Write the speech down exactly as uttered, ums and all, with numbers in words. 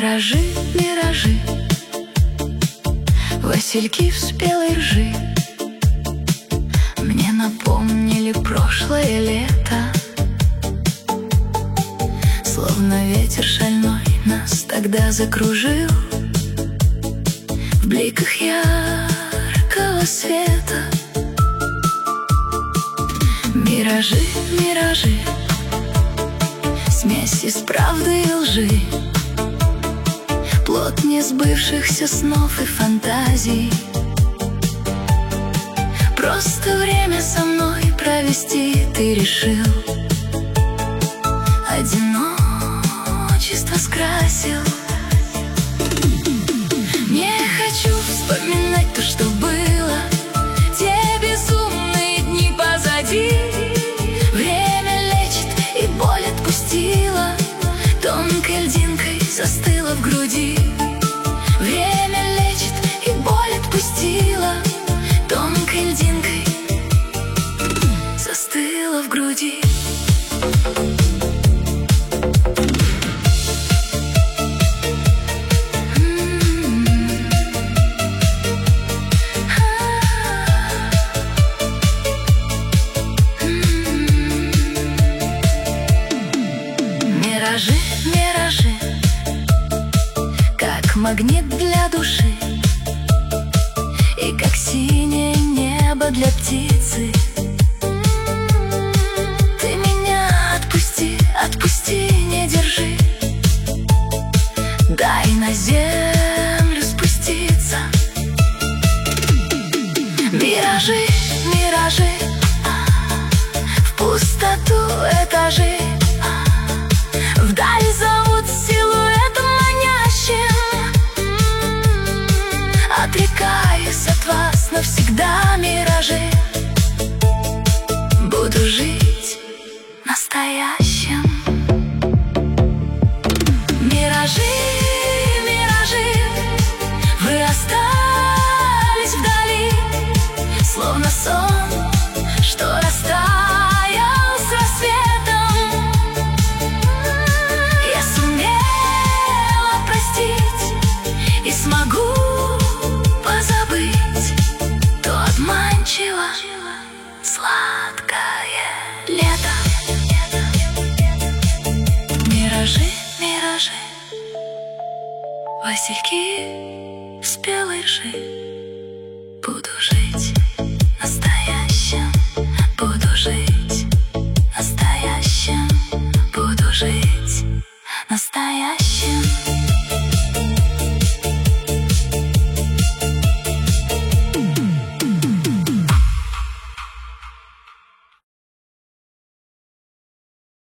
Миражи, миражи, васильки в спелой ржи мне напомнили прошлое лето. Словно ветер шальной нас тогда закружил в бликах яркого света. Миражи, миражи, смесь из правды и лжи, плод несбывшихся снов и фантазий. Просто время со мной провести ты решил, одиночество скрасил. Не хочу вспоминать то, что было, те безумные дни позади. Время лечит и боль отпустила, тонкой льдинкой застыла в груди. Время лечит и боль отпустила, тонкой льдинкой застыла в груди. Миражи, миражи, как магнит для души и как синее небо для птицы. Ты меня отпусти, отпусти, не держи, дай на землю спуститься. Миражи, миражи, в пустоту этажи, вдаль зовут силуэтом манящим. Отрекаюсь от вас навсегда, миражи, буду жить настоящим. Миражи, миражи, вы остались вдали, словно сон, что растаял с рассветом. Я сумела простить и смогу позабыть то обманчиво сладкое лето. Миражи, миражи, васильки в спелой ржи, буду жить